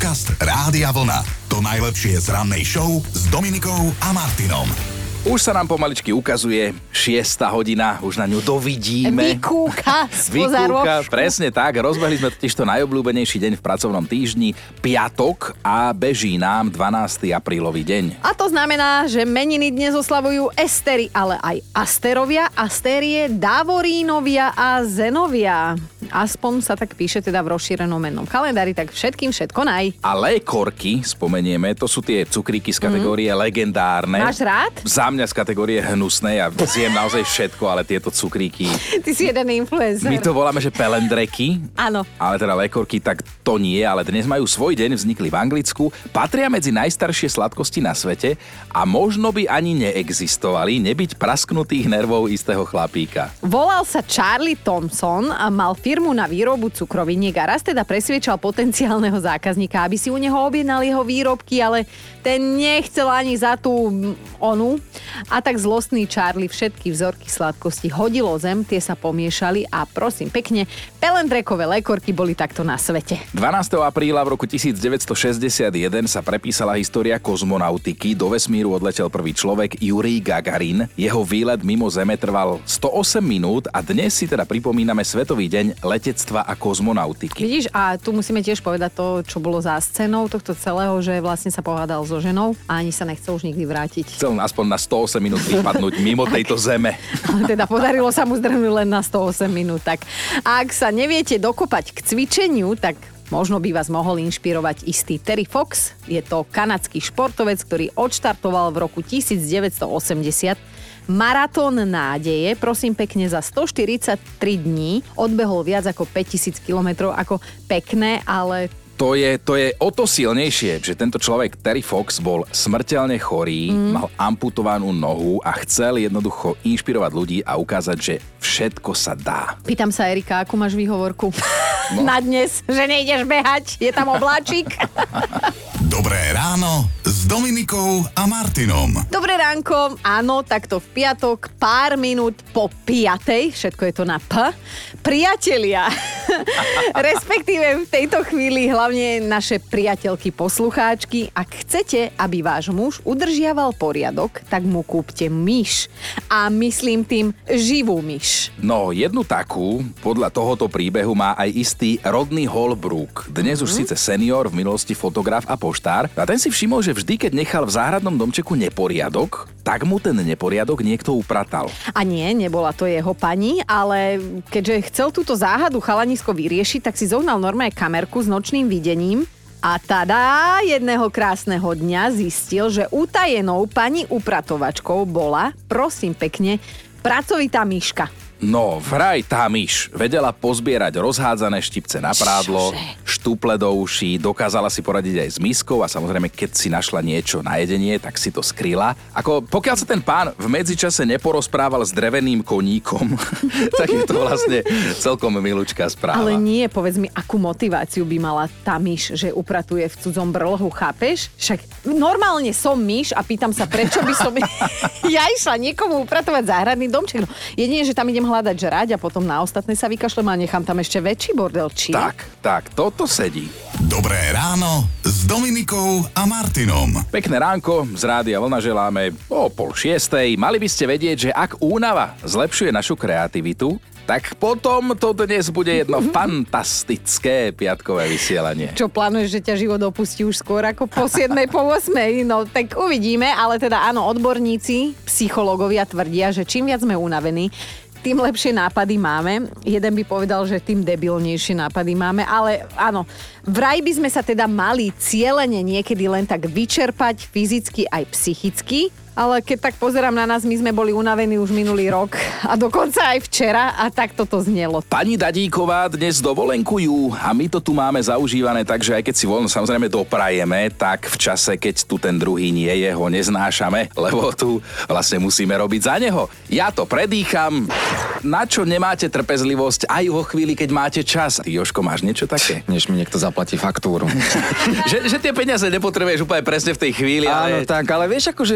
Podcast Rádia Vlna. To najlepšie z rannej show s Dominikou a Martinom. Už sa nám pomaličky ukazuje 6. hodina, už na ňu dovidíme. Vykúka spoza rožku. Presne tak, rozbehli sme totiž to najobľúbenejší deň v pracovnom týždni, piatok, a beží nám 12. aprílový deň. A to znamená, že meniny dnes oslavujú Estery, ale aj Asterovia, Astérie, Davorínovia a Zenovia. Aspoň sa tak píše teda v rozšírenom mennom kalendári, tak všetkým všetko naj. A lékorky, spomenieme, to sú tie cukríky z kategórie legendárne. Máš rád? Za mňa z kategórie hnusnej a zjem naozaj všetko, ale tieto cukríky... Ty si jeden influencer. My to voláme, že pelendreky. Áno. Ale teda lékorky, tak to nie, ale dnes majú svoj deň, vznikli v Anglicku, patria medzi najstaršie sladkosti na svete a možno by ani neexistovali, nebyť prasknutých nervov istého chlapíka. Volal sa Charlie Thompson a mal firmu na výrobu cukroviniek a raz teda presviečal potenciálneho zákazníka, aby si u neho objednal jeho výrobky, ale ten nechcel ani za tú onu. A tak zlostný Charlie všetky vzorky sladkosti hodil o zem, tie sa pomiešali a prosím pekne, pelendrekové lékorky boli takto na svete. 12. apríla v roku 1961 sa prepísala história kozmonautiky. Do vesmíru odletel prvý človek Jurij Gagarin. Jeho výlet mimo Zeme trval 108 minút a dnes si teda pripomíname Svetový deň letectva a kozmonautiky. Vidíš, a tu musíme tiež povedať to, čo bolo za scénou tohto celého, že vlastne sa pohádal so ženou a ani sa nechcel už nikdy vrátiť. Chcel aspoň na 108 minút vypadnúť mimo tejto Zeme. Ale teda podarilo sa mu zdrhnúť len na 108 minút. Tak ak sa neviete dokopať k cvičeniu, tak možno by vás mohol inšpirovať istý Terry Fox. Je to kanadský športovec, ktorý odštartoval v roku 1980 maratón nádeje, prosím pekne, za 143 dní. Odbehol viac ako 5000 kilometrov, ako pekné, ale... To je o to silnejšie, že tento človek, Terry Fox, bol smrteľne chorý, mal amputovanú nohu a chcel jednoducho inšpirovať ľudí a ukázať, že všetko sa dá. Pýtam sa, Erika, akú máš výhovorku? No. Na dnes, že nejdeš behať? Je tam obláčik? Dobré ráno s Dominikou a Martinom. Dobré ránko, áno, takto v piatok, pár minút po 5:00, všetko je to na P. Priatelia, respektíve v tejto chvíli hlavne naše priateľky poslucháčky, ak chcete, aby váš muž udržiaval poriadok, tak mu kúpte myš. A myslím tým živú myš. No, jednu takú, podľa tohoto príbehu má aj istý Rodney Holbrook. Dnes už síce senior, v minulosti fotograf a poštár. A ten si všimol, že vždy, keď nechal v záhradnom domčeku neporiadok, tak mu ten neporiadok niekto upratal. A nie, nebola to jeho pani, ale keďže chcel túto záhadu chalanisko vyriešiť, tak si zohnal normálne kamerku s nočným videním a tada jedného krásneho dňa zistil, že utajenou pani upratovačkou bola, prosím pekne, pracovitá myška. No, vraj tá myš vedela pozbierať rozhádzané štipce na prádlo, štuple do uší, dokázala si poradiť aj s miskou a samozrejme, keď si našla niečo na jedenie, tak si to skryla. Ako pokiaľ sa ten pán v medzičase neporozprával s dreveným koníkom, tak je to vlastne celkom milučká správa. Ale nie, povedz mi, akú motiváciu by mala tá myš, že upratuje v cudzom brlhu, chápeš? Však normálne som myš a pýtam sa, prečo by som ja išla niekomu upratovať záhradný domček. No, jedine, že tam idem hľadať žrať a potom na ostatné sa vykašlem a nechám tam ešte väčší bordel, či? Tak, toto sedí. Dobré ráno s Dominikou a Martinom. Pekné ránko, z Rádia Vlna želáme o 5:30. Mali by ste vedieť, že ak únava zlepšuje našu kreativitu, tak potom to dnes bude jedno fantastické piatkové vysielanie. Čo plánuješ, že ťa život opustí už skôr ako po 7, po 8? No tak uvidíme, ale teda áno, odborníci, psychológovia tvrdia, že čím viac sme unavení, tým lepšie nápady máme. Jeden by povedal, že tým debilnejšie nápady máme, ale áno, vraj by sme sa teda mali cielene niekedy len tak vyčerpať fyzicky aj psychicky, ale keď tak pozerám na nás, my sme boli unavení už minulý rok a dokonca aj včera a tak toto znelo. Pani Dadíková dnes dovolenkujú a my to tu máme zaužívané, takže aj keď si voľno samozrejme doprajeme, tak v čase, keď tu ten druhý nie je, ho neznášame, lebo tu vlastne musíme robiť za neho. Ja to predýcham. Na čo nemáte trpezlivosť aj vo chvíli, keď máte čas? Ty, Jožko, máš niečo také? Než mi niekto zaplatí faktúru. že tie peniaze nepotrebuješ úplne presne v tej chvíli, ale... Áno, tak, ale vieš, akože keď tá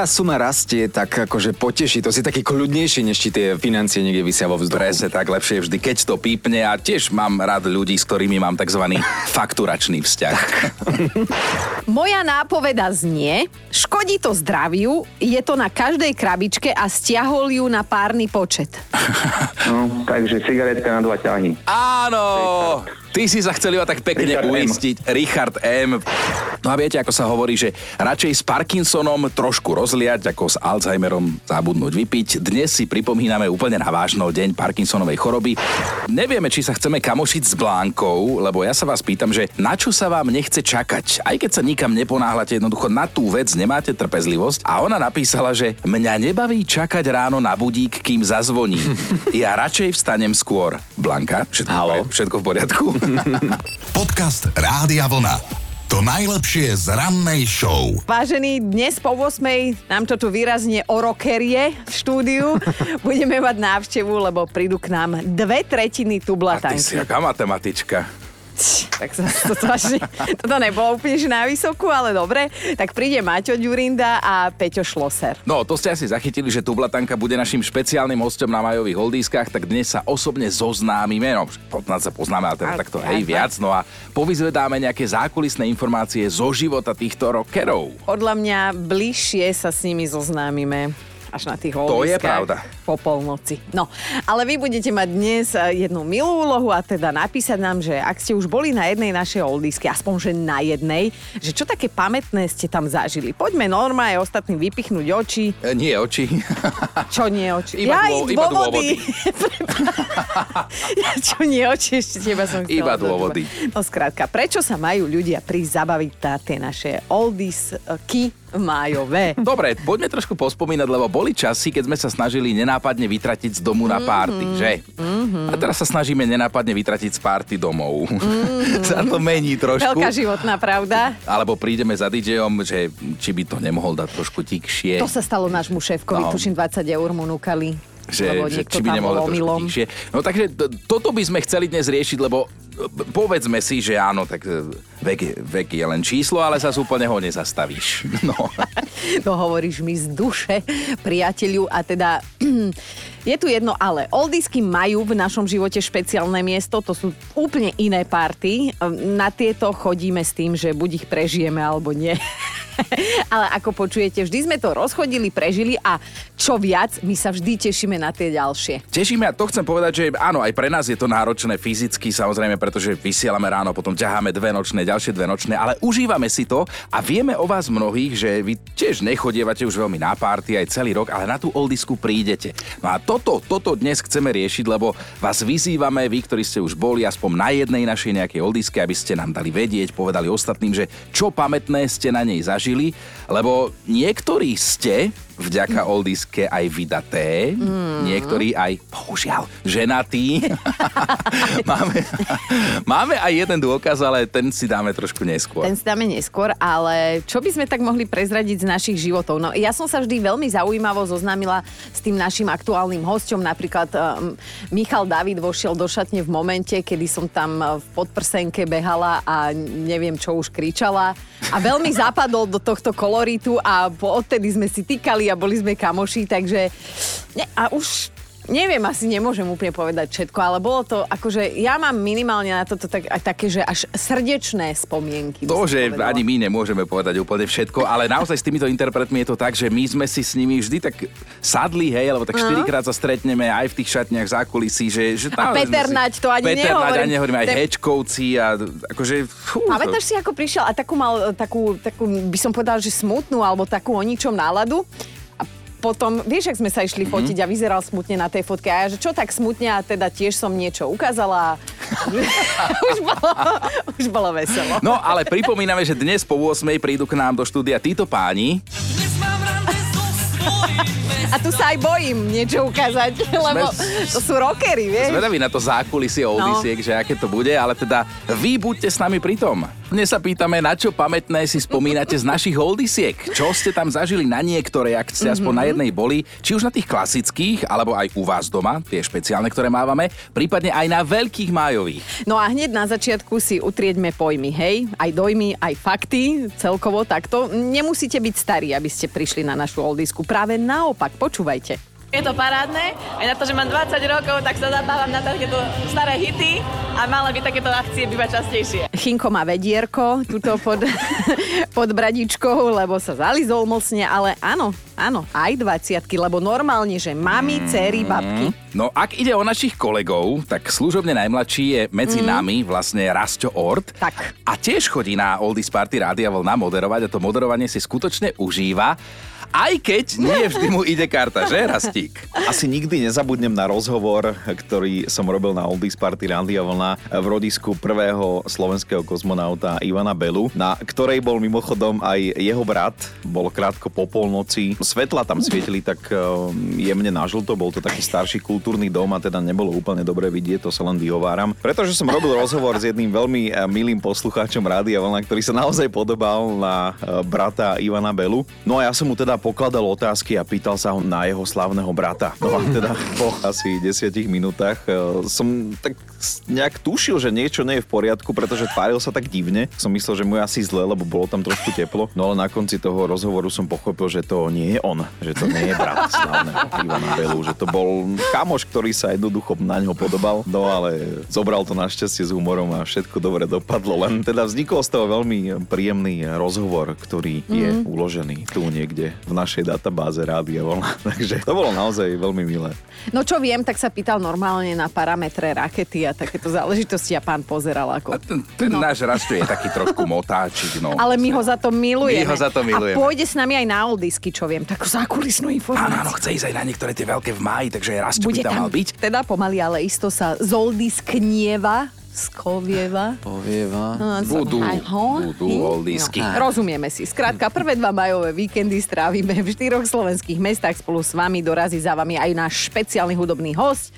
suma rastie, tak akože poteší. To si taký kľudnejší, než ti tie financie niekde vysia vo vzduchu. Presne tak, lepšie vždy, keď to pípne a tiež mám rád ľudí, s ktorými mám tzv. Fakturačný vzťah. Moja nápoveda znie, škodí to zdraviu, je to na každej krabičke a stiahol ju na párny počet. No, takže cigaretka na 2 ťahy. Áno! Ty si sa chcel iba tak pekne Richard M. uistiť. Richard M. No a viete, ako sa hovorí, že radšej s Parkinsonom trošku rozliať, ako s Alzheimerom zabudnúť vypiť. Dnes si pripomíname úplne na vážno deň Parkinsonovej choroby. Nevieme, či sa chceme kamošiť s Blánkou, lebo ja sa vás pýtam, že na čo sa vám nechce čakať? Aj keď sa nikam neponáhľate, jednoducho na tú vec nemáte trpezlivosť. A ona napísala, že mňa nebaví čakať ráno na budík, kým zazvoní. Ja radšej vstanem skôr. Blanka, všetko v poriadku? Podcast Rádia Vlna. To najlepšie z rannej show. Vážení, dnes po 8 nám to tu výrazne orokerie v štúdiu. Budeme mať návštevu, lebo prídu k nám 2/3 A ty tublatanky. si aká matematička. Tak toto nebolo úplne že na vysokú, ale dobre. Tak príde Maťo Ďurinda a Peťo Šloser. No, to ste asi zachytili, že Tublatanka bude našim špeciálnym hosťom na majových oldieskách, tak dnes sa osobne zoznámime, no, sa poznáme, ale teda takto viac, no a povyzvedáme nejaké zákulisné informácie zo života týchto rockerov. Podľa mňa bližšie sa s nimi zoznámime. Až na tých To je oldieskách pravda. po polnoci. No, ale vy budete mať dnes jednu milú úlohu a teda napísať nám, že ak ste už boli na jednej našej oldieske, aspoň že na jednej, že čo také pamätné ste tam zažili. Poďme normálne ostatným vypichnúť oči. Nie oči. Čo nie oči? Iba dôvody. Čo nie oči, ešte teba som chcela. Iba dôvody. No skrátka, prečo sa majú ľudia prísť zabaviť na tie naše oldiesky májové? Dobre, poďme trošku pospomínať, lebo boli časy, keď sme sa snažili nenápadne vytratiť z domu na párty, že? A teraz sa snažíme nenápadne vytratiť z párty domov. Sa to mení trošku. Veľká životná pravda. Alebo prídeme za DJom, že či by to nemohol dať trošku tikšie. To sa stalo nášmu šéfkovi, No. tuším 20 eur mu núkali. Že či by nemohol dať trošku tikšie. No takže toto by sme chceli dnes riešiť, lebo povedzme si, že áno, tak vek je len číslo, ale zase úplne ho nezastavíš. No. To hovoríš mi z duše, priateľu. A teda je tu jedno ale. Oldiesky majú v našom živote špeciálne miesto, to sú úplne iné party. Na tieto chodíme s tým, že buď ich prežijeme, alebo nie. Ale ako počujete, vždy sme to rozchodili, prežili a čo viac, my sa vždy tešíme na tie ďalšie. Tešíme a to chcem povedať, že áno, aj pre nás je to náročné fyzicky, samozrejme, pretože vysielame ráno, potom ťaháme 2 nočné, ďalšie 2 nočné, ale užívame si to a vieme o vás mnohých, že vy tiež nechodievate už veľmi na párty aj celý rok, ale na tú oldisku prídete. No a toto dnes chceme riešiť, lebo vás vyzývame, vy, ktorí ste už boli aspoň na jednej našej nejakej oldiske, aby ste nám dali vedieť, povedali ostatným, že čo pamätné ste na nej zažili, lebo niektorí ste vďaka oldiske aj vydaté, niektorí aj, bohužiaľ, ženatí. máme aj jeden dôkaz, ale ten si dáme trošku neskôr. Ten si dáme neskôr, ale čo by sme tak mohli prezradiť z našich životov? No ja som sa vždy veľmi zaujímavo zoznámila s tým našim aktuálnym hosťom. Napríklad Michal David vošiel do šatne v momente, kedy som tam v podprsenke behala a neviem, čo už kričala. A veľmi zapadol do tohto koloritu a odtedy sme si týkali a boli sme kamoši, takže a už neviem, asi nemôžem úplne povedať všetko, ale bolo to, akože ja mám minimálne na toto také, že až srdečné spomienky. To, že ani my nemôžeme povedať úplne všetko, ale naozaj s týmito interpretmi je to tak, že my sme si s nimi vždy tak sadli, hej, alebo tak 4-krát sa stretneme aj v tých šatniach zákulisí, že a Peter Naď, to ani nehovorím, aj Hečkovci a akože... Pamätáš si, ako prišiel a mal takú, by som povedala, že smutnú alebo takú o ničom náladu? Potom, vieš, ak sme sa išli fotiť a vyzeral smutne na tej fotke a ja, že čo tak smutne a teda tiež som niečo ukázala a už bolo veselo. No, ale pripomíname, že dnes po 8 prídu k nám do štúdia títo páni. A tu sa aj bojím niečo ukázať, lebo to sú rockery, vieš. Zvedaví na to zákulisie oldisiek, že aké to bude, ale teda vy buďte s nami pri tom. Dnes sa pýtame, na čo pamätné si spomínate z našich oldisiek. Čo ste tam zažili na niektoré, ak ste aspoň na jednej boli, či už na tých klasických, alebo aj u vás doma, tie špeciálne, ktoré mávame, prípadne aj na veľkých májových. No a hneď na začiatku si utrieďme pojmy, hej? Aj dojmy, aj fakty, celkovo takto. Nemusíte byť starí, aby ste prišli na našu oldisku. Práve naopak, počúvajte. Je to parádne, aj na to, že mám 20 rokov, tak sa zabávam na takéto staré hity a mala by takéto akcie bývať častejšie. Chinko má vedierko, tuto pod bradičkou, lebo sa zalizol mocne, ale áno, aj 20-ky, lebo normálne, že mami, dcery, babky. No ak ide o našich kolegov, tak služobne najmladší je medzi nami vlastne Rasťo Ort. Tak. A tiež chodí na Oldies Party Rádia Vlna moderovať a to moderovanie si skutočne užíva. Aj keď nie vždy mu ide karta, že Rastík? Asi nikdy nezabudnem na rozhovor, ktorý som robil na Oldies Party Rádia Vlna v rodisku prvého slovenského kozmonauta Ivana Belu, na ktorej bol mimochodom aj jeho brat. Bol krátko po polnoci. Svetla tam svietili tak jemne nažlto, bol to taký starší kultúrny dom a teda nebolo úplne dobre vidieť, to sa len vyhováram. Pretože som robil rozhovor s jedným veľmi milým poslucháčom Rádia Vlna, ktorý sa naozaj podobal na brata Ivana Belu. No a ja som mu teda pokladal otázky a pýtal sa ho na jeho slávneho brata. No a teda po asi 10 minútach som tak nejak tušil, že niečo nie je v poriadku, pretože tváril sa tak divne. Som myslel, že mu je asi zle, lebo bolo tam trošku teplo. No ale na konci toho rozhovoru som pochopil, že to nie je on, že to nie je brat slávneho Ivana Belu, že to bol kamoš, ktorý sa jednoducho na ňo podobal. No ale zobral to našťastie s humorom a všetko dobre dopadlo. Len teda vznikol z toho veľmi príjemný rozhovor, ktorý je uložený tu niekde v našej databáze Rádia Vlna. Takže to bolo naozaj veľmi milé. No čo viem, tak sa pýtal normálne na parametre rakety a takéto záležitosti a pán pozeral ako... A ten náš Rasťo je taký trošku motáčik, no. Ale my ho za to milujeme. My ho za to milujeme. A pôjde s nami aj na oldisky, čo viem, takú zákulisnú informáciu. Áno, chce ísť aj na niektoré tie veľké v máji, takže Rasťo by tam mal byť. Teda pomaly, ale isto sa zoldisknieva. Skovieva. Povieva. Budú oldisky. No, rozumieme si. Skrátka, prvé 2 majové víkendy strávime v 4 slovenských mestách. Spolu s vami dorazí za vami aj náš špeciálny hudobný host.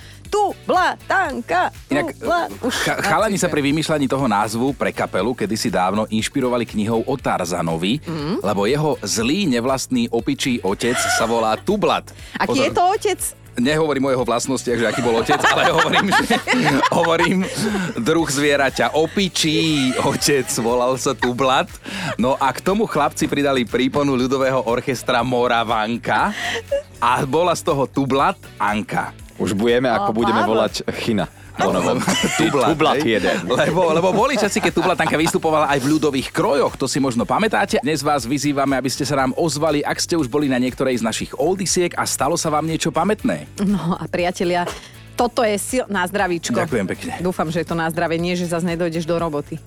Tublatanka. Inak chalani sa pri vymýšľaní toho názvu pre kapelu kedysi dávno inšpirovali knihou o Tarzanovi, lebo jeho zlý, nevlastný, opičí otec sa volá Tublat. Aký je to otec? Nehovorím o jeho vlastnostiach, že aký bol otec, ale hovorím druh zvieraťa. Opičí otec, volal sa Tublat. No a k tomu chlapci pridali príponu ľudového orchestra Moravanka a bola z toho Tublat Anka. Už budeme, ako budeme volať Chyna. Tublat jeden. Lebo boli časy, keď Tublatanka vystupovala aj v ľudových krojoch, to si možno pamätáte. Dnes vás vyzývame, aby ste sa nám ozvali, ak ste už boli na niektorej z našich oldisiek a stalo sa vám niečo pamätné. No a priatelia, toto je na zdravíčko. Ďakujem pekne. Dúfam, že je to na zdravie, nie, že zase nedojdeš do roboty.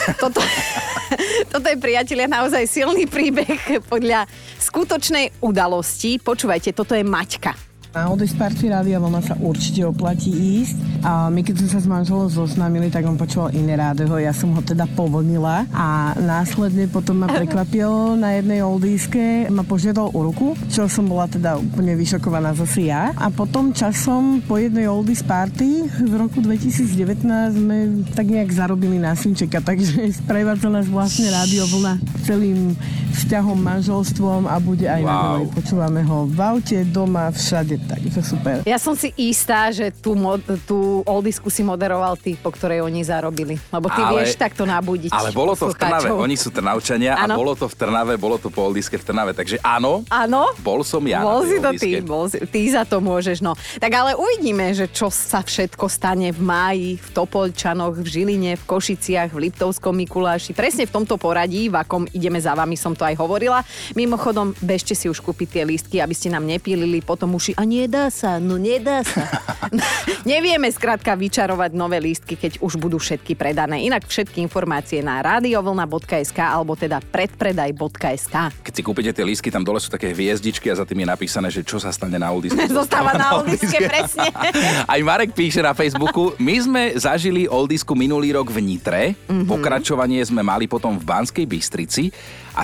Toto je, priatelia, naozaj silný príbeh podľa skutočnej udalosti. Počúvajte, toto je Maťka. Na Oldies Party Rádia Vlna sa určite oplatí ísť. A my keď sme sa s manželom zoznámili, tak on počúval iné rádio. Ja som ho teda povlnila a následne potom ma prekvapil na jednej oldieske. Ma požiadal o ruku, čo som bola teda úplne vyšokovaná zase ja. A potom časom po jednej Oldies Party v roku 2019 sme tak nejak zarobili na synčeka, takže sprevádza nás vlastne Rádio Vlna celým vzťahom, manželstvom a bude aj naďalej. Počúvame ho v aute, doma, všade. Takže super. Ja som si istá, že tú oldisku si moderoval ty, po ktorej oni zarobili. Lebo ty vieš takto nabudiť. Ale bolo to v Trnave. Oni sú Trnavčania a bolo to v Trnave, bolo to po oldiske v Trnave. Takže áno, bol som ja. Bol si to ty, ty za to môžeš. No. Tak ale uvidíme, že čo sa všetko stane v máji, v Topolčanoch, v Žiline, v Košiciach, v Liptovskom Mikuláši. Presne v tomto poradí, v akom ideme za vami, som to aj hovorila. Mimochodom, bežte si už kúpiť tie lístky, aby ste nám nepílili potom uši. A nedá sa. Nevieme skrátka vyčarovať nové lístky, keď už budú všetky predané. Inak všetky informácie na radiovlna.sk alebo teda predpredaj.sk. Keď si kúpite tie lístky, tam dole sú také hviezdičky a za tým je napísané, že čo sa stane na oldiske. Zostáva na oldiske, presne. Aj Marek píše na Facebooku, my sme zažili oldisku minulý rok v Nitre, pokračovanie sme mali potom v Banskej Bystrici a teraz sme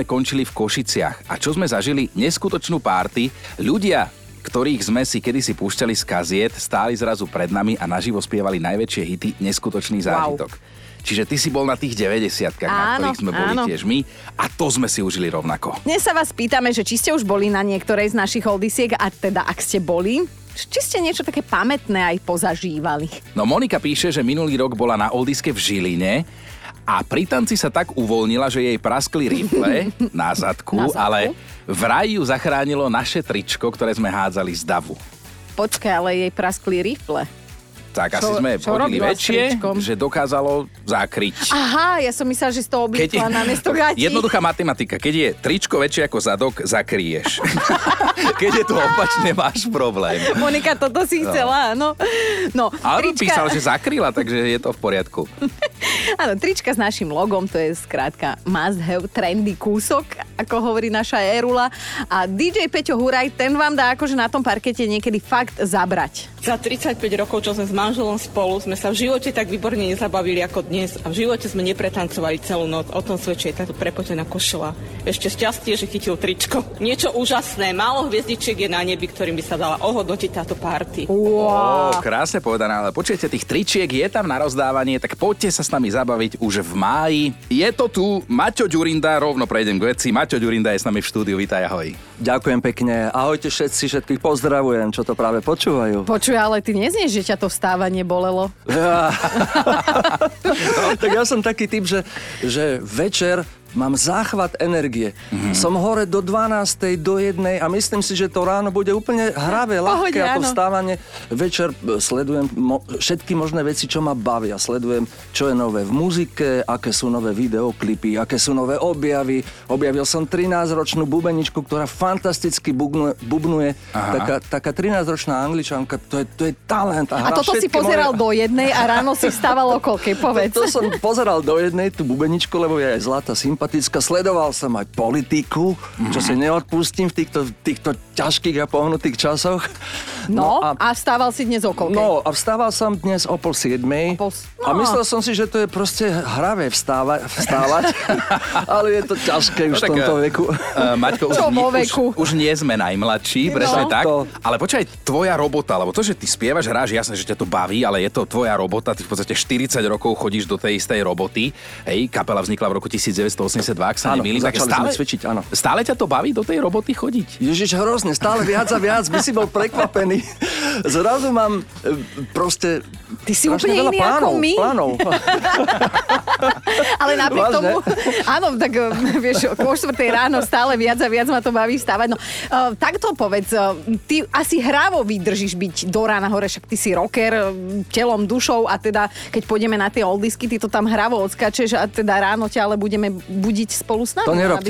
sme končili v Košiciach. A čo sme zažili? Neskutočnú párty. Ľudia, ktorých sme si kedysi púšťali z kaziet, stáli zrazu pred nami a naživo spievali najväčšie hity. Neskutočný zážitok. Čiže ty si bol na tých 90-kách, na ktorých sme boli tiež my a to sme si užili rovnako. Dnes sa vás pýtame, že či ste už boli na niektorej z našich oldisiek a teda ak ste boli, či ste niečo také pamätné aj pozažívali. No Monika píše, že minulý rok bola na oldiske v Žiline a pri tanci sa tak uvoľnila, že jej praskli rifle na zadku, ale vraj ju zachránilo naše tričko, ktoré sme hádzali z davu. Počkaj, ale jej praskli rifle. Tak asi sme hodili väčšie, že dokázalo zakryť. Aha, ja som myslela, že si to obliekla na miesto gatí. Jednoduchá matematika. Keď je tričko väčšie ako zadok, zakryješ. Keď je to opačne, máš problém. Monika, toto si chcela, áno. No, ale písal, že zakryla, takže je to v poriadku. Áno, trička s našim logom, to je skrátka must have trendy kúsok, ako hovorí naša Erula. A DJ Peťo Huraj, ten vám dá akože na tom parkete niekedy fakt zabrať. Za 35 rokov, čo sme s manželom spolu, sme sa v živote tak výborne nezabavili ako dnes a v živote sme nepretancovali celú noc. O tom svedčí táto prepotená košela. Ešte šťastie, že chytil tričko. Niečo úžasné, málo hviezdičiek je na nebi, ktorým by sa dala ohodnotiť táto party. Wow. Krásne povedané, ale počujete, tých tričiek je tam na rozdávanie, tak poďte sa s nami zabaviť už v máji. Je to tu, Maťo Ďurinda, rovno prejdem k veci. Maťo Ďurinda je s nami v štúdiu, vítaj, ahoj. Ďakujem pekne, ahojte všetkých pozdravujem, čo to práve počúvajú. Počuj, ale ty neznieš, že ťa to vstávanie bolelo. Ja. Tak ja som taký typ, že večer mám záchvat energie. Som hore do 12, do 1 a myslím si, že to ráno bude úplne hravé, ľahké a to vstávanie. Večer sledujem všetky možné veci, čo ma bavia. Sledujem, čo je nové v muzike, aké sú nové videoklipy, aké sú nové objavy. Objavil som 13-ročnú bubeničku, ktorá fantasticky bubnuje. Taká 13-ročná Angličanka, to je talent. A toto si pozeral do 1 a ráno si vstával o koľkej, povedz. To som pozeral do 1 tú bubeničku, lebo je aj zlatá sympatická. Sledoval som aj politiku, čo si neodpustím v týchto ťažkých a pohnutých časoch. No a vstával si dnes o koľkej? No a vstával som dnes o 6:30. A myslel som si, že to je proste hravé vstávať, ale je to ťažké už v tomto veku. Maťko, už nie sme najmladší, presne tak. Ale počkaj, tvoja robota, lebo to, že ty spievaš, hráš, jasné, že ťa to baví, ale je to tvoja robota, ty v podstate 40 rokov chodíš do tej istej roboty. Hej, kapela vznikla v roku 1982, ak sa nemýlim. Stále ťa to baví do tej roboty chodiť? Ježiš, hrozne, stále viac a viac, by si bol prekvapený. Zrazu mám proste... Ty si úplne iný ako my. Plánov. Ale napriek tomu... Áno, tak vieš, o 4 ráno stále viac a viac ma to baví vstávať. No, takto povedz, ty asi hrávo vydržíš byť do rána hore, však ty si rocker, telom, dušou a teda, keď pôjdeme na tie oldisky, ty to tam hrávo odskačeš a teda ráno ťa ale budeme budiť spolu s nami. To nerobte.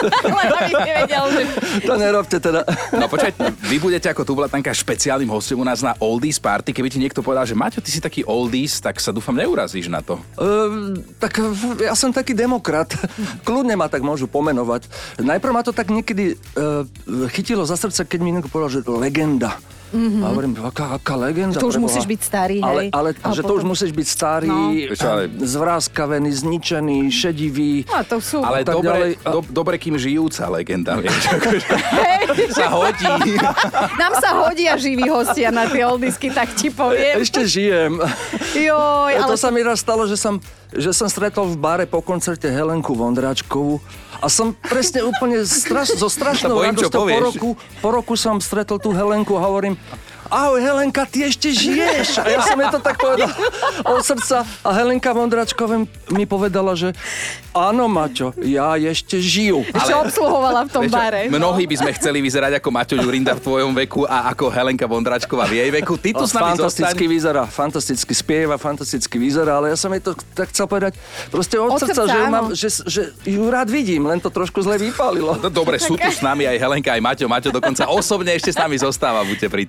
To nerobte teda. No počkaj, vy budete ako Tublatanka špeciálnym hostom u nás na Oldies Party. Keby ti niekto povedal, že Maťo, ty si taký oldies, tak sa dúfam neurazíš na to. Tak ja som taký demokrat. Kľudne ma tak môžu pomenovať. Najprv ma to tak niekedy chytilo za srdce, keď mi niekto povedal, že legenda. A hovorím, aká legenda. To už musíš byť starý, hej. Ale že to už musíš byť starý, zvráskavený, zničený, šedivý. No, to sú... Ale dobre, kým žijúca legenda, vieš. Sa hodí. Nám sa hodia živí hostia na tie oldisky, tak ti poviem. Ešte žijem. Joj, ale... To sa mi raz stalo, že som stretol v bare po koncerte Helenku Vondráčkovú a som presne úplne so strašnou radosťou po roku som stretol tú Helenku a hovorím: ahoj Helenka, ty ešte žiješ. A ja som jej to tak povedal od srdca a Helenka Vondráčková mi povedala, že áno Maťo, ja ešte žijú. Ešte obsluhovala v tom bare. Mnohí by sme chceli vyzerať ako Maťo Ďurinda v tvojom veku a ako Helenka Vondráčková v jej veku. Ty tu s nami fantasticky vyzerá, fantasticky spieva, fantasticky vyzerá, ale ja som jej to tak chcel povedať proste od srdca, že ju rád vidím, len to trošku zle vypálilo. Dobre, sú tu s nami aj Helenka, aj Maťo. Maťo dokonca osobne ešte s nami zostáva, buďte pri tom. Tak,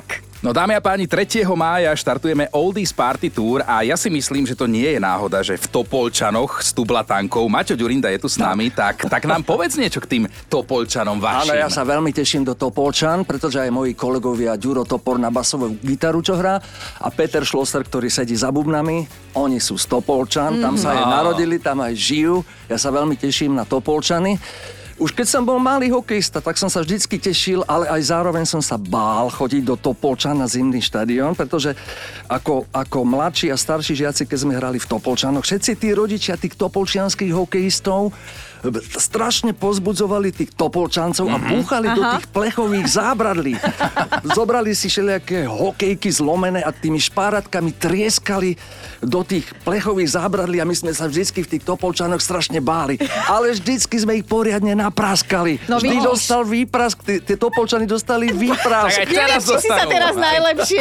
tak. No dámy a páni, 3. mája štartujeme Oldies Party Tour a ja si myslím, že to nie je náhoda, že v Topolčanoch s Tublatankou Maťo Ďurinda je tu s nami, tak nám povedz niečo k tým Topolčanom vašim. Áno, ja sa veľmi teším do Topolčan, pretože aj moji kolegovia Ďuro Topor na basovú gitaru, čo hrá, a Peter Schlosser, ktorý sedí za bubnami, oni sú z Topolčan, tam sa aj narodili, tam aj žijú. Ja sa veľmi teším na Topolčany. Už keď som bol malý hokejista, tak som sa vždycky tešil, ale aj zároveň som sa bál chodiť do Topolčan na zimný štadión, pretože ako mladší a starší žiaci, keď sme hrali v Topolčanoch, všetci tí rodičia tých topolčianských hokejistov strašne pozbudzovali tých Topolčancov a búchali do tých plechových zábradlí. Zobrali si všelijaké hokejky zlomené a tými špáratkami trieskali do tých plechových zábradlí a my sme sa vždycky v tých Topolčanoch strašne báli. Ale vždycky sme ich poriadne napraskali. No, vždy dostal výprask, tie Topolčany dostali výprask. Neviem, či si sa teraz najlepšie.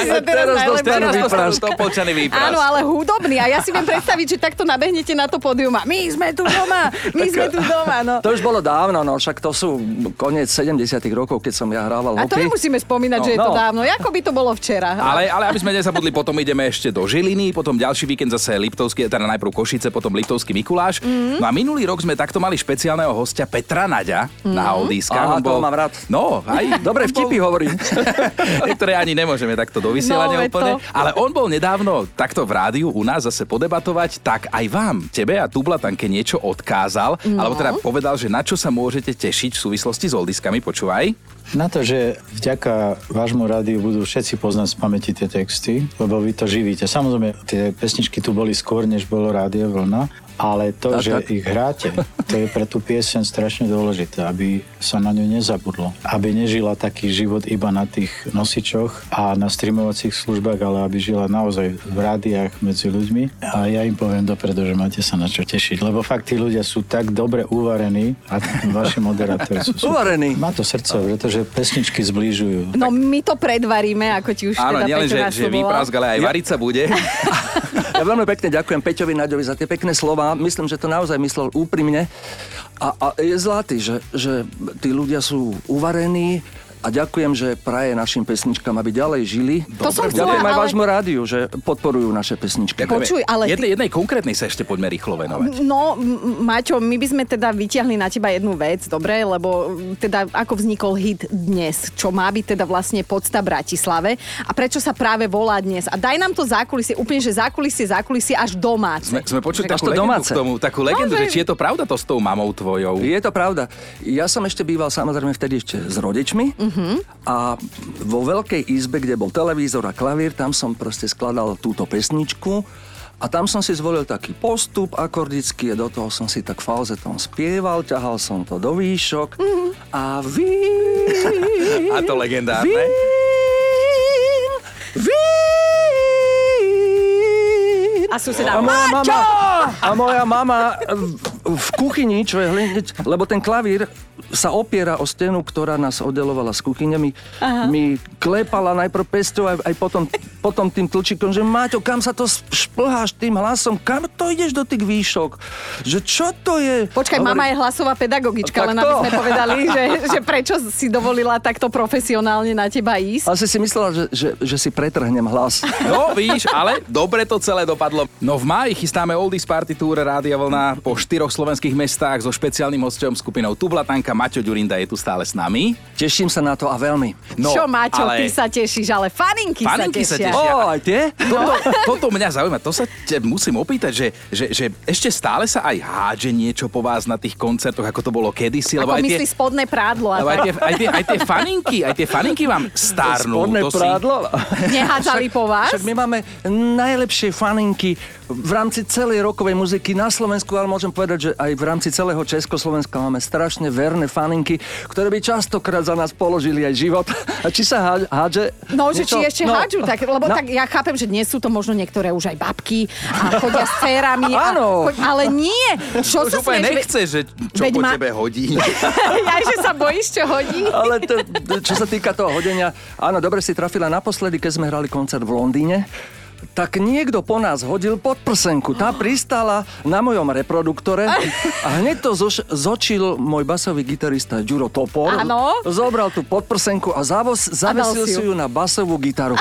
Topolčany výprask. Áno, ale hudobný. A ja si viem predstaviť, že takto nabehnete na to pódium a my sme tu doma. No. To už bolo dávno, no však to sú koniec 70 rokov, keď som ja hrával hokej. A to nemusíme spomínať, že je to dávno. Ako by to bolo včera. Ale aby sme nezabudli, potom ideme ešte do Žiliny, potom ďalší víkend zase Liptovský, teda najprv Košice, potom Liptovský Mikuláš. No a minulý rok sme takto mali špeciálneho hostia Petra Naďa na Oldieskách. To mám rád. No, aj dobre vtipy hovorím. Niektoré ani nemôžeme takto do vysielania úplne. Ale on bol nedávno takto v rádiu u nás zase podebatovať, tak aj vám, tebe a Tublatanke niečo odkázal. Alebo teda povedal, že na čo sa môžete tešiť v súvislosti s oldiskami, počúvaj. Na to, že vďaka vášmu rádiu budú všetci poznať z pamäti tie texty, lebo vy to živíte. Samozrejme, tie pesničky tu boli skôr, než bolo Rádio Vlna, ale to, že ich hráte, to je pre tú pieseň strašne dôležité, aby sa na ňu nezabudlo. Aby nežila taký život iba na tých nosičoch a na streamovacích službách, ale aby žila naozaj v rádiách medzi ľuďmi. A ja im poviem dopredu, že máte sa na čo tešiť, lebo fakt tí ľudia sú tak dobre uvarení a vaši moderátori sú uvarení. Má to srdce, pretože pesničky zbližujú. No my to predvaríme, ako ti už áno, teda nielen, Peťo že výprask, ale aj variť sa bude. Ja veľmi pekne ďakujem Peťovi Naďovi za tie pekné slová. Myslím, že to naozaj myslel úprimne. A je zlatý, že tí ľudia sú uvarení a ďakujem, že praje našim pesničkám, aby ďalej žili. To som chcela, ďakujem aj vášmu rádiu, že podporujú naše pesničky. Počuj, ale jednej konkrétnej sa ešte poďme rýchlo venovať. No, Maťo, my by sme teda vyťahli na teba jednu vec, dobre? Lebo teda ako vznikol hit Dnes, čo má byť teda vlastne podsta Bratislave a prečo sa práve volá Dnes. A daj nám to zákulisie, úplne, že zákulisie až domáce. Sme počuli takú legendu, že či je to pravda to s tou mamou tvojou. Je to pravda. Ja som ešte býval samozrejme vtedy ešte s rodičmi. A vo veľkej izbe, kde bol televízor a klavír, tam som proste skladal túto pesničku a tam som si zvolil taký postup akordický a do toho som si tak falzetom spieval, ťahal som to do výšok a A to legendárne. A suseda, a moja mama v kuchyni, čo je hneď, lebo ten klavír sa opiera o stenu, ktorá nás oddelovala s kuchyňami. Mi klepala najprv pesťou aj potom tým tlčikom, že Máťo, kam sa to šplháš tým hlasom? Kam to ideš do tých výšok? Že čo to je? Počkaj, mama je hlasová pedagogička, len aby sme povedali, že prečo si dovolila takto profesionálne na teba ísť. Asi si myslela, že si pretrhnem hlas. No, víš, ale dobre to celé dopadlo. No v máji chystáme Oldies Party Tour Rádia Vlna po 4 slovenských mestách so špeciálnym hosťom skupinou Tublatanka. Maťo Ďurinda je tu stále s nami. Teším sa na to a veľmi. No, čo, Maťo, ty sa tešíš, ale faninky sa tešia. Aj tie? Toto mňa zaujíma, to sa musím opýtať, že ešte stále sa aj hádže niečo po vás na tých koncertoch, ako to bolo kedysi. Ako myslí spodné prádlo. Aj tie faninky vám stárnu. Spodné prádlo? Nehádzali po vás? Však my máme najlepšie faninky v rámci celej rokovej muziky na Slovensku, ale môžem povedať, že aj v rámci celého Československa máme strašne verné faninky, ktoré by častokrát za nás položili aj život. A či sa hádže? No, že či ešte hádžu, tak ja chápem, že dnes sú to možno niektoré už aj babky a chodia s dcerami. Áno. Ale nie. Čo sa úplne nechce, že čo po tebe hodí. Ja, že sa bojíš, čo hodí. Ale čo sa týka toho hodenia, áno, dobre si trafila naposledy, keď sme hrali koncert v Londýne. tak niekto po nás hodil podprsenku. Tá pristála na mojom reproduktore a hneď to zočil môj basový gitarista Ďuro Topor. Áno. Zobral tú podprsenku a zavesil si ju na basovú gitaru.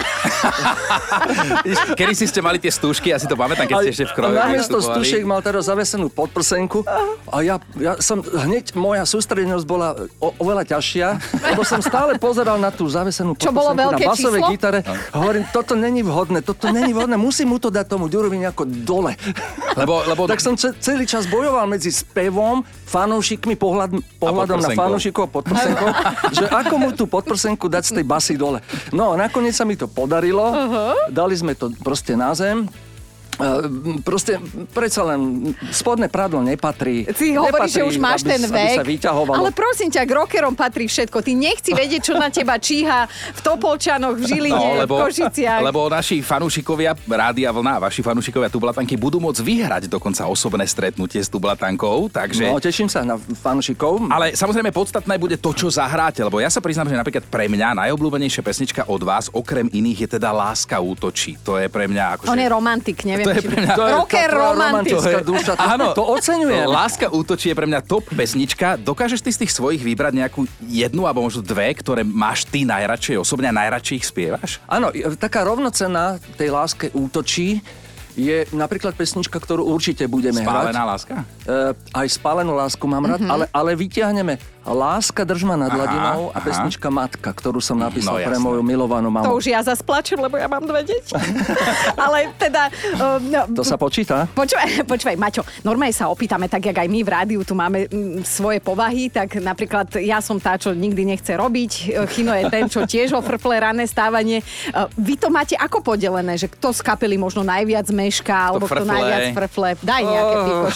Kedy si ste mali tie stúžky, ja si to pamätám, keď ste ešte v Kroju. Namiesto stúšiek mal teraz zavesenú podprsenku a ja som hneď, moja sústredenosť bola oveľa ťažšia, lebo som stále pozeral na tú zavesenú podprsenku na basovej gitare. Hovorím, toto není vhodné, musím mu to dať tomu Ďurovi nejako dole. Lebo... Tak som celý čas bojoval medzi spevom, fanúšikmi, pohľadom na fanúšikov a podprsenkou, že ako mu tú podprsenku dať z tej basy dole. No, nakoniec sa mi to podarilo, dali sme to proste na zem. Proste predsa len spodné prádlo nepatrí. Ty hovoríš, že už máš ten vek. Ale prosím ťa, k rockerom patrí všetko. Ty nechci vedieť, čo na teba číha v Topolčanoch, v Žiline, v Košiciach. Lebo naši fanúšikovia Rádia Vlna, vaši fanúšikovia Tublatanky budú môcť vyhrať dokonca osobné stretnutie s Tublatankou, takže... No, teším sa na fanúšikov. Ale samozrejme podstatné bude to, čo zahráte, lebo ja sa priznám, že napríklad pre mňa najobľúbenejšia pesnička od vás, okrem iných, je teda Láska útočí. To je pre mňa akože... On je romantik, neviem. To je pre mňa... Rocker romantická duša. Áno, to oceňujem. Láska útočí je pre mňa top pesnička. Dokážeš ty z tých svojich vybrať nejakú jednu alebo možno dve, ktoré máš ty najradšej osobne a najradšej ich spievaš? Áno, taká rovnocenná tej Láske útočí je napríklad pesnička, ktorú určite budeme hrať. Spálená láska? Aj Spálenú lásku mám rád, ale vyťahneme Láska drž ma nad hladinou a pesnička Matka, ktorú som napísal pre moju milovanú mamu. To už ja zas plačem, lebo ja mám 2 deti. Ale teda... To sa počíta? Počúvaj, Maťo, normálne sa opýtame, tak jak aj my v rádiu tu máme svoje povahy, tak napríklad ja som tá, čo nikdy nechce robiť, Chino je ten, čo tiež ofrfle rané stávanie. Vy to máte ako podelené, že kto z kapely možno najviac mešká, alebo kto najviac frfle? Daj nejaké pikoš.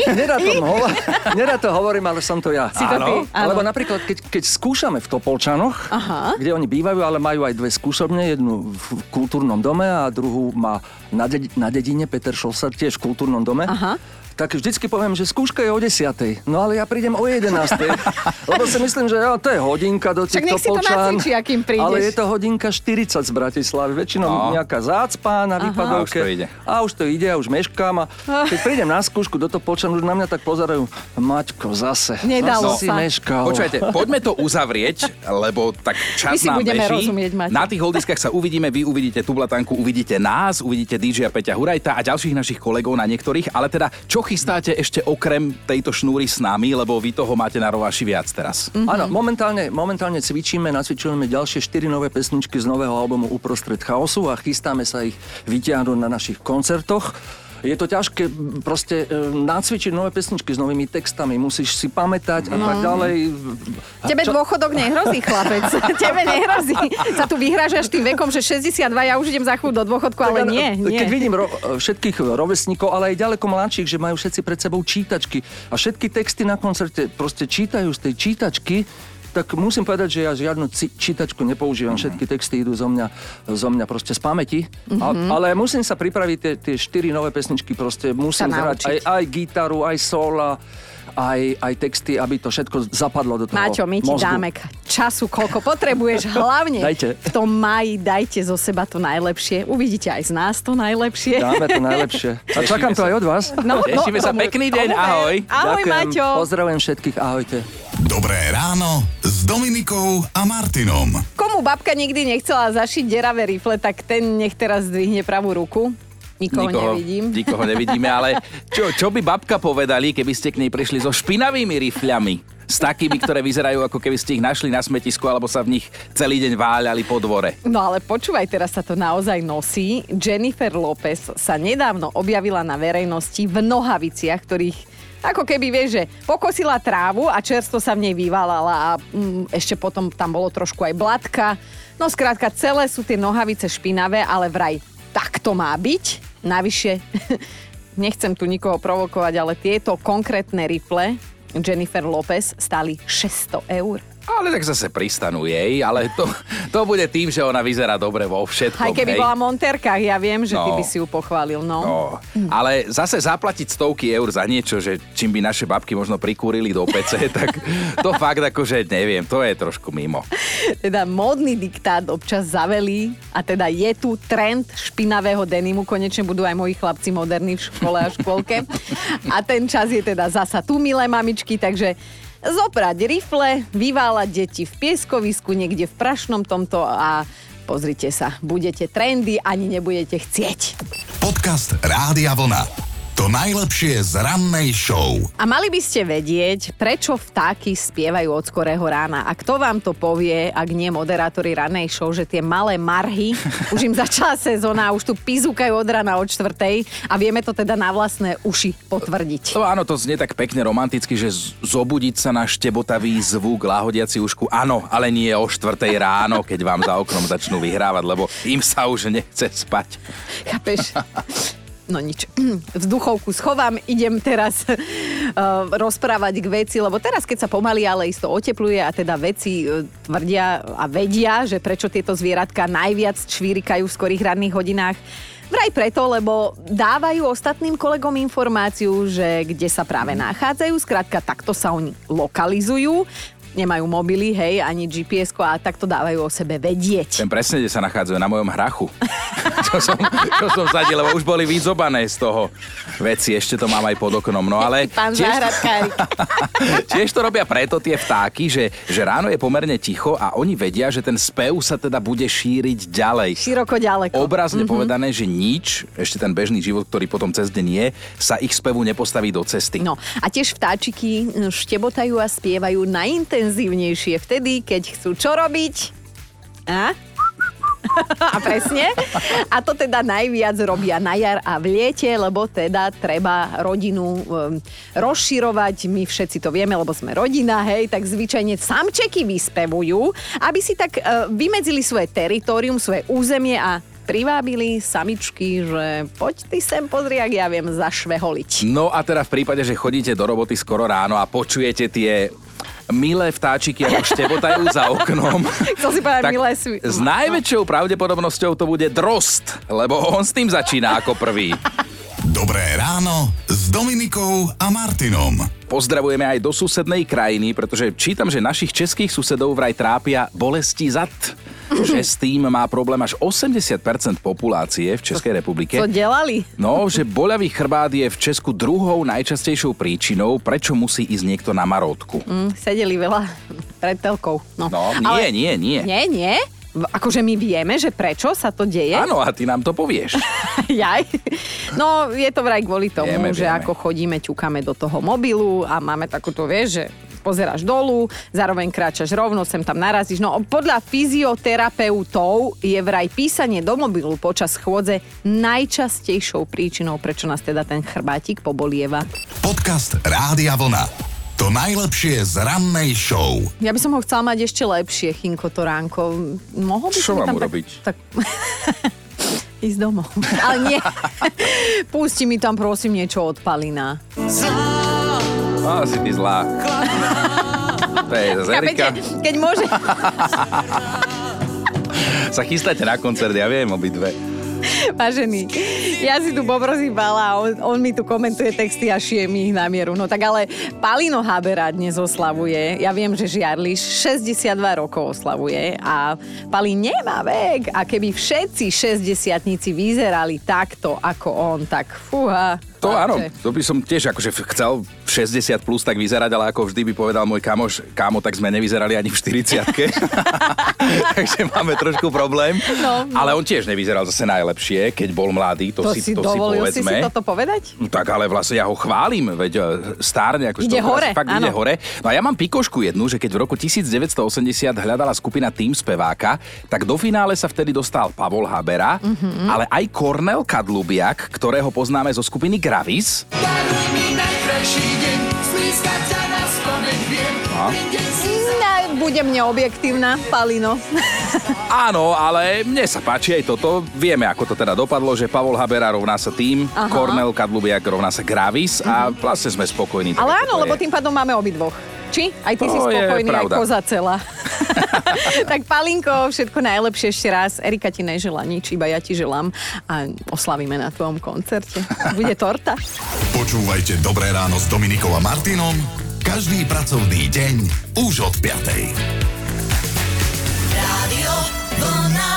Nerad to hovorím, ale som to ja. Si to ty? Lebo napríklad, keď skúšame v Topolčanoch, kde oni bývajú, ale majú aj 2 skúšobne, jednu v kultúrnom dome a druhú má na dedine, Peter Šolsar, tiež v kultúrnom dome. Tak vždycky poviem, že skúška je o 10:00. No ale ja prídem o 11:00. Lebo si myslím, že to je hodinka do týchto Polčan. Však nech si to nacvičí, akým prídeš. Ale je to hodinka 40 z Bratislavy. Väčšinou nejaká zácpa na výpadovke. A už to ide, a už meškám. A keď prídem na skúšku do toho Polčan, už na mňa tak pozerajú. Maťko, zase. Nedalo si meškal. Počujete, poďme to uzavrieť, lebo tak čas nám beží. Rozumieť, na tých holdiskách sa uvidíme, vy uvidíte Tublatanku, uvidíte nás, uvidíte DJ Peťa Hurajta a ďalších našich kolegov na niektorých, ale teda čo chystáte ešte okrem tejto šnúry s nami, lebo vy toho máte na rováši viac teraz? Áno, momentálne nacvičujeme ďalšie 4 nové pesničky z nového albumu Uprostred chaosu a chystáme sa ich vytiahnuť na našich koncertoch. Je to ťažké proste nacvičiť nové pesničky s novými textami, musíš si pamätať a tak ďalej. Tebe dôchodok nehrozí, chlapec. Tebe nehrozí. Sa tu vyhrážaš tým vekom, že 62, ja už idem za chvíľu do dôchodku, ale nie. Keď vidím všetkých rovesníkov, ale aj ďaleko mladších, že majú všetci pred sebou čítačky a všetky texty na koncerte proste čítajú z tej čítačky, tak musím povedať, že ja žiadnu čítačku nepoužívam. Všetky texty idú zo mňa proste z pamäti. Ale musím sa pripraviť tie 4 nové pesničky, proste musím hrať aj gitaru, aj sola, aj texty, aby to všetko zapadlo do toho Máťo, my ti dáme času, koľko potrebuješ. Hlavne v tom máji dajte zo seba to najlepšie. Uvidíte aj z nás to najlepšie. Dáme to najlepšie. A čakám to aj od vás. Tešíme sa, pekný deň, ahoj. Ahoj, Maťo. Pozdravujem všetkých, ahojte. Dobré ráno s Dominikou a Martinom. Komu babka nikdy nechcela zašiť deravé rifle, tak ten nech teraz zdvihne pravú ruku. Nikoho nevidíme, ale čo by babka povedali, keby ste k nej prišli so špinavými rifľami? S takými, ktoré vyzerajú, ako keby ste ich našli na smetisku, alebo sa v nich celý deň váľali po dvore. No ale počúvaj, teraz sa to naozaj nosí. Jennifer Lopez sa nedávno objavila na verejnosti v nohaviciach, ktorých ako keby, vieš, že pokosila trávu a čerstvo sa v nej vyvalala a ešte potom tam bolo trošku aj blatka. No skrátka, celé sú tie nohavice špinavé, ale vraj tak to má byť. Navyše, nechcem tu nikoho provokovať, ale tieto konkrétne rifle Jennifer Lopez stáli 600 €. Ale tak zase pristanú jej, ale to bude tým, že ona vyzerá dobre vo všetkom. Aj keby bola montérkach, ja viem, že ty by si ju pochválil, no. Ale zase zaplatiť stovky eur za niečo, že čím by naše babky možno prikúrili do pece, tak to fakt akože neviem, to je trošku mimo. Teda módny diktát občas zavelí a teda je tu trend špinavého denimu, konečne budú aj moji chlapci moderní v škole a škôlke. A ten čas je teda zasa tu, milé mamičky, takže zobrať rifle, vyváľať deti v pieskovisku, niekde v prašnom tomto a pozrite sa, budete trendy, ani nebudete chcieť. Podcast Rádia Vlna. To najlepšie z rannej show. A mali by ste vedieť, prečo vtáky spievajú od skorého rána. A kto vám to povie, ak nie moderátori rannej show, že tie malé marhy, už im začala sezóna a už tu pizúkajú od rána od 4:00 a vieme to teda na vlastné uši potvrdiť. To áno, to znie tak pekne romanticky, že zobudiť sa na štebotavý zvuk, láhodiaci ušku. Áno, ale nie o 4:00 ráno, keď vám za oknom začnú vyhrávať, lebo im sa už nechce spať. Chápeš? No nič. Vzduchovku schovám, idem teraz rozprávať k veci, lebo teraz, keď sa pomaly, ale isto otepluje a teda veci tvrdia a vedia, že prečo tieto zvieratka najviac čvírikajú v skorých ranných hodinách. Vraj preto, lebo dávajú ostatným kolegom informáciu, že kde sa práve nachádzajú, skrátka takto sa oni lokalizujú. Nemajú mobily, hej, ani GPS-ko a takto dávajú o sebe vedieť. Viem presne, kde sa nachádzajú, na mojom hrachu. čo som zadil, lebo už boli vyzobané z toho veci, ešte to mám aj pod oknom. No ale pán záhradkárik. Tiež to robia preto tie vtáky, že ráno je pomerne ticho a oni vedia, že ten spev sa teda bude šíriť ďalej. Široko ďaleko. Obrazne povedané, že nič, ešte ten bežný život, ktorý potom cez deň je, sa ich spevu nepostaví do cesty. No a tiež vtáčiky štebotajú a spievajú najintenzívnejšie vtedy, keď chcú čo robiť? A presne. A to teda najviac robia na jar a v liete, lebo teda treba rodinu rozširovať. My všetci to vieme, lebo sme rodina, hej, tak zvyčajne samčeky vyspevujú, aby si tak vymedzili svoje teritorium, svoje územie a privábili samičky, že poď ty sem, pozri, ak ja viem zašveholiť. No a teda v prípade, že chodíte do roboty skoro ráno a počujete tie milé vtáčiky, ako štebotajú za oknom. Chcel si povedať milé s najväčšou pravdepodobnosťou to bude drost, lebo on s tým začína ako prvý. Dobré ráno s Dominikou a Martinom. Pozdravujeme aj do susednej krajiny, pretože čítam, že našich českých susedov vraj trápia bolesti zad. Že s tým má problém až 80% populácie v Českej republike. Co delali? No, že boľavý chrbát je v Česku druhou najčastejšou príčinou, prečo musí ísť niekto na marótku. Sedeli veľa pred telkou. No nie. Nie? Akože my vieme, že prečo sa to deje? Áno, a ty nám to povieš. Jaj? No, je to vraj kvôli tomu, vieme. ako chodíme, ťukáme do toho mobilu a máme takúto, vieš, že pozeráš dolu, zároveň kráčaš rovno, sem tam narazíš. No podľa fyzioterapeutov je vraj písanie do mobilu počas chôdze najčastejšou príčinou, prečo nás teda ten chrbátik pobolieva. Podcast Rádia Vlna. To najlepšie z rannej show. Ja by som ho chcela mať ešte lepšie, Chinko, to ránko. Mohol by čo som mám urobiť? Tak... ísť domov. Ale nie. Pusti mi tam prosím niečo od Palina. Si ty zlá. To je zase Erika. Keď môže... Sa chystáte na koncert, ja viem obidve. Vážený, ja si tu poprosívala a on mi tu komentuje texty a šije mi ich na mieru. No tak ale Palino Habera dnes oslavuje. Ja viem, že Žiarliš 62 rokov oslavuje a Palín nemá vek. A keby všetci 60-tníci vyzerali takto ako on, tak fúha. To áno, to by som tiež akože chcel 60 plus tak vyzerať, ale ako vždy by povedal môj kámo, tak sme nevyzerali ani v 40-ke. Takže máme trošku problém. No. Ale on tiež nevyzeral zase najlepšie, keď bol mladý, to si dovolil povedzme. Si toto povedať? No tak ale vlastne ja ho chválim, veď stárne. Akože ide hore, fakt ide hore. No a ja mám pikošku jednu, že keď v roku 1980 hľadala skupina Tým speváka, tak do finále sa vtedy dostal Pavol Habera, ale aj Kornél Kadlubiak, ktorého poznáme zo skupiny Gravis. Budem neobjektívna, Palino. Áno, ale mne sa páči aj toto. Vieme, ako to teda dopadlo, že Pavol Habera rovná sa Tým, Kornél Kadlubiak rovná sa Gravis a vlastne sme spokojní. Ale áno, lebo tým pádom máme obidvoch. Či? Aj ty si To je spokojný, aj pravda. koza celá. Tak Palinko, všetko najlepšie ešte raz. Erika ti neželá nič, iba ja ti želám a oslavíme na tvojom koncerte. Bude torta. Počúvajte Dobré ráno s Dominikou a Martinom každý pracovný deň už od 5:00. Rádio Vlna.